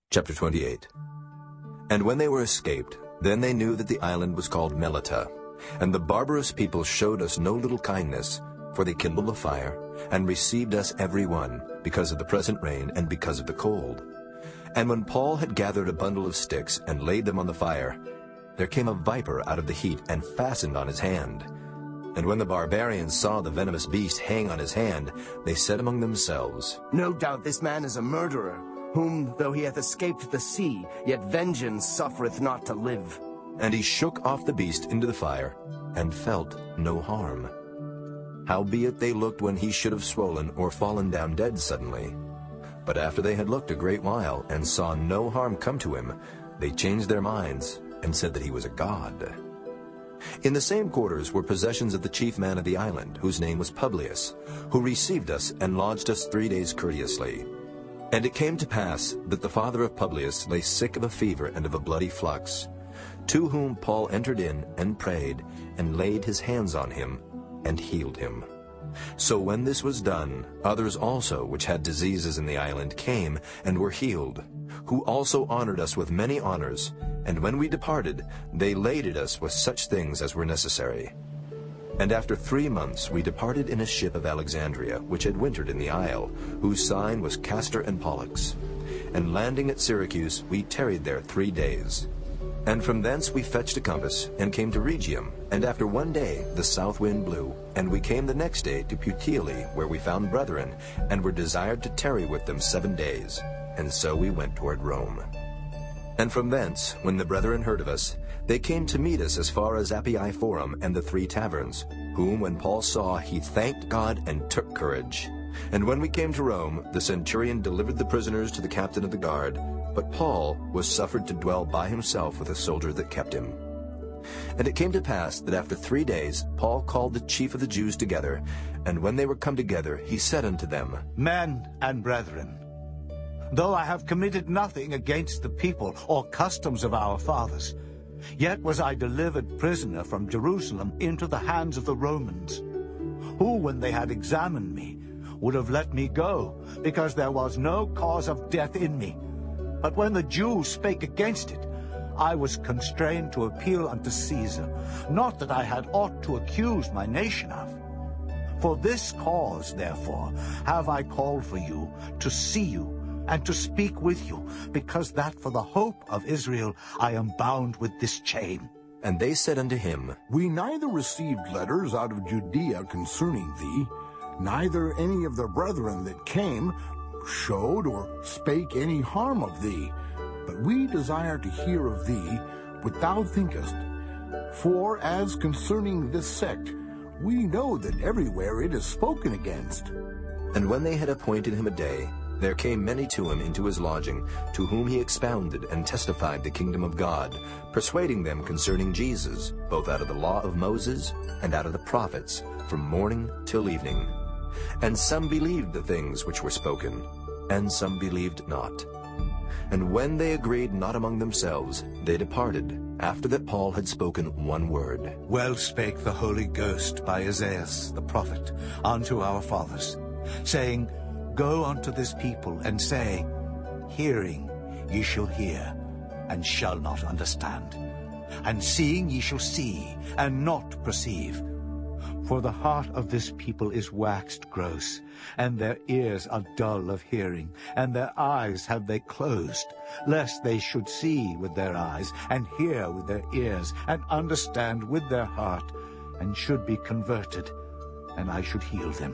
Chapter 28. And when they were escaped, then they knew that the island was called Melita. And the barbarous people showed us no little kindness, for they kindled a fire, and received us every one, because of the present rain and because of the cold. And when Paul had gathered a bundle of sticks and laid them on the fire, there came a viper out of the heat and fastened on his hand. And when the barbarians saw the venomous beast hang on his hand, they said among themselves, No doubt this man is a murderer, whom, though he hath escaped the sea, yet vengeance suffereth not to live. And he shook off the beast into the fire, and felt no harm. Howbeit they looked when he should have swollen or fallen down dead suddenly. But after they had looked a great while, and saw no harm come to him, they changed their minds, and said that he was a god. In the same quarters were possessions of the chief man of the island, whose name was Publius, who received us and lodged us 3 days courteously. And it came to pass that the father of Publius lay sick of a fever and of a bloody flux, to whom Paul entered in and prayed, and laid his hands on him, and healed him. So when this was done, others also which had diseases in the island came and were healed, who also honored us with many honors, and when we departed, they laded us with such things as were necessary. And after 3 months we departed in a ship of Alexandria, which had wintered in the isle, whose sign was Castor and Pollux. And landing at Syracuse, we tarried there 3 days. And from thence we fetched a compass, and came to Rhegium. And after 1 day the south wind blew, and we came the next day to Puteoli, where we found brethren, and were desired to tarry with them 7 days. And so we went toward Rome. And from thence, when the brethren heard of us, they came to meet us as far as Appii Forum and the 3 taverns, whom when Paul saw, he thanked God and took courage. And when we came to Rome, the centurion delivered the prisoners to the captain of the guard, but Paul was suffered to dwell by himself with a soldier that kept him. And it came to pass that after 3 days Paul called the chief of the Jews together, and when they were come together, he said unto them, Men and brethren, though I have committed nothing against the people or customs of our fathers, yet was I delivered prisoner from Jerusalem into the hands of the Romans, who, when they had examined me, would have let me go, because there was no cause of death in me. But when the Jews spake against it, I was constrained to appeal unto Caesar, not that I had aught to accuse my nation of. For this cause, therefore, have I called for you, to see you, and to speak with you, because that for the hope of Israel I am bound with this chain. And they said unto him, We neither received letters out of Judea concerning thee, neither any of the brethren that came showed or spake any harm of thee. But we desire to hear of thee what thou thinkest. For as concerning this sect, we know that everywhere it is spoken against. And when they had appointed him a day, there came many to him into his lodging, to whom he expounded and testified the kingdom of God, persuading them concerning Jesus, both out of the law of Moses and out of the prophets, from morning till evening. And some believed the things which were spoken, and some believed not. And when they agreed not among themselves, they departed, after that Paul had spoken 1 word. Well spake the Holy Ghost by Isaiah the prophet unto our fathers, saying, Go unto this people, and say, Hearing ye shall hear, and shall not understand, and seeing ye shall see, and not perceive. For the heart of this people is waxed gross, and their ears are dull of hearing, and their eyes have they closed, lest they should see with their eyes, and hear with their ears, and understand with their heart, and should be converted, and I should heal them.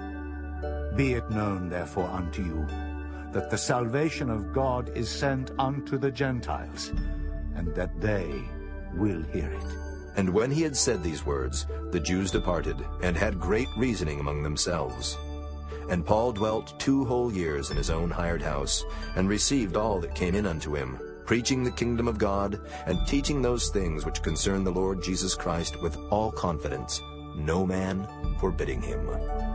Be it known, therefore, unto you, that the salvation of God is sent unto the Gentiles, and that they will hear it. And when he had said these words, the Jews departed, and had great reasoning among themselves. And Paul dwelt 2 whole years in his own hired house, and received all that came in unto him, preaching the kingdom of God, and teaching those things which concern the Lord Jesus Christ with all confidence, no man forbidding him.